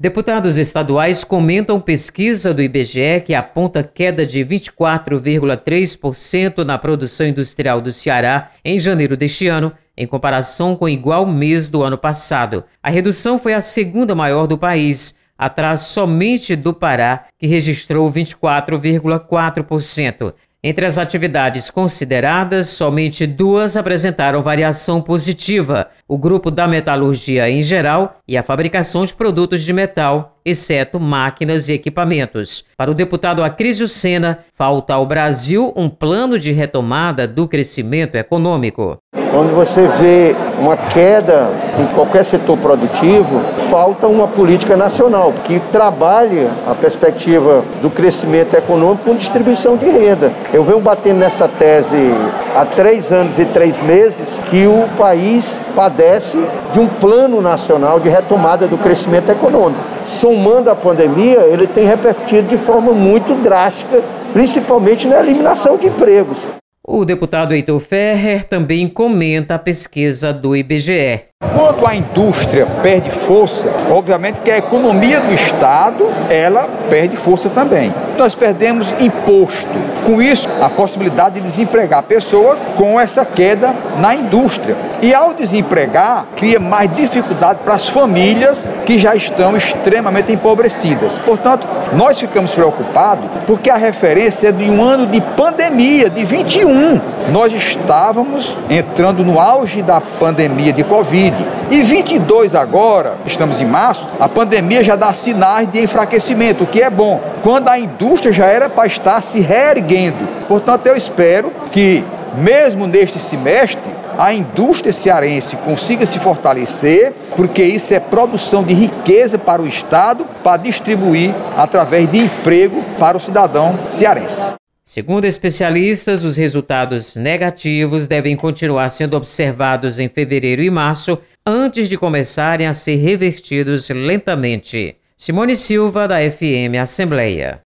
Deputados estaduais comentam pesquisa do IBGE que aponta queda de 24,3% na produção industrial do Ceará em janeiro deste ano, em comparação com o igual mês do ano passado. A redução foi a segunda maior do país, atrás somente do Pará, que registrou 24,4%. Entre as atividades consideradas, somente duas apresentaram variação positiva: o grupo da metalurgia em geral e a fabricação de produtos de metal, exceto máquinas e equipamentos. Para o deputado Acrísio Sena, falta ao Brasil um plano de retomada do crescimento econômico. Quando você vê uma queda em qualquer setor produtivo, falta uma política nacional que trabalhe a perspectiva do crescimento econômico com distribuição de renda. Eu venho batendo nessa tese há 3 anos e 3 meses que o país padece de um plano nacional de retomada do crescimento econômico. Somando a pandemia, ele tem repercutido de forma muito drástica, principalmente na eliminação de empregos. O deputado Heitor Ferrer também comenta a pesquisa do IBGE. Quando a indústria perde força, obviamente que a economia do Estado, ela perde força também. Nós perdemos imposto. Com isso, a possibilidade de desempregar pessoas com essa queda na indústria. E ao desempregar, cria mais dificuldade para as famílias que já estão extremamente empobrecidas. Portanto, nós ficamos preocupados porque a referência é de um ano de pandemia, de 21. Nós estávamos entrando no auge da pandemia de Covid. E 22 agora, estamos em março, a pandemia já dá sinais de enfraquecimento, o que é bom, quando a indústria já era para estar se reerguendo. Portanto, eu espero que, mesmo neste semestre, a indústria cearense consiga se fortalecer, porque isso é produção de riqueza para o Estado, para distribuir através de emprego para o cidadão cearense. Segundo especialistas, os resultados negativos devem continuar sendo observados em fevereiro e março, antes de começarem a ser revertidos lentamente. Simone Silva, da FM Assembleia.